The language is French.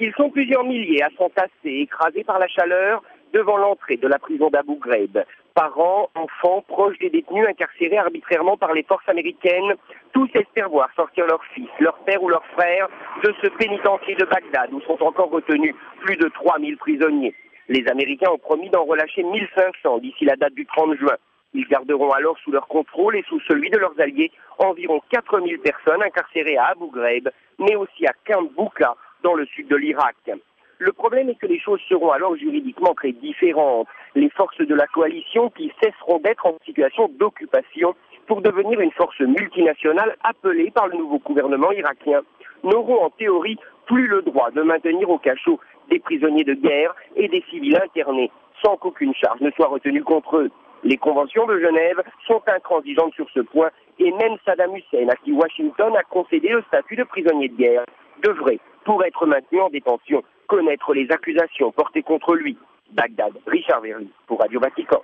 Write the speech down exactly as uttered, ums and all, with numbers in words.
Ils sont plusieurs milliers à s'entasser, écrasés par la chaleur, devant l'entrée de la prison d'Abu Ghraib. Parents, enfants, proches des détenus incarcérés arbitrairement par les forces américaines, tous espèrent voir sortir leur fils, leur père ou leur frère de ce pénitencier de Bagdad où sont encore retenus plus de trois mille prisonniers. Les Américains ont promis d'en relâcher mille cinq cents d'ici la date du trente juin. Ils garderont alors sous leur contrôle et sous celui de leurs alliés environ quatre mille personnes incarcérées à Abu Ghraib, mais aussi à Camp Bouka dans le sud de l'Irak. Le problème est que les choses seront alors juridiquement très différentes. Les forces de la coalition, qui cesseront d'être en situation d'occupation pour devenir une force multinationale appelée par le nouveau gouvernement irakien, n'auront en théorie plus le droit de maintenir au cachot des prisonniers de guerre et des civils internés, sans qu'aucune charge ne soit retenue contre eux. Les conventions de Genève sont intransigeantes sur ce point et même Saddam Hussein, à qui Washington a concédé le statut de prisonnier de guerre, devrait, pour être maintenu en détention, connaître les accusations portées contre lui. Bagdad, Richard Verly, pour Radio Vatican.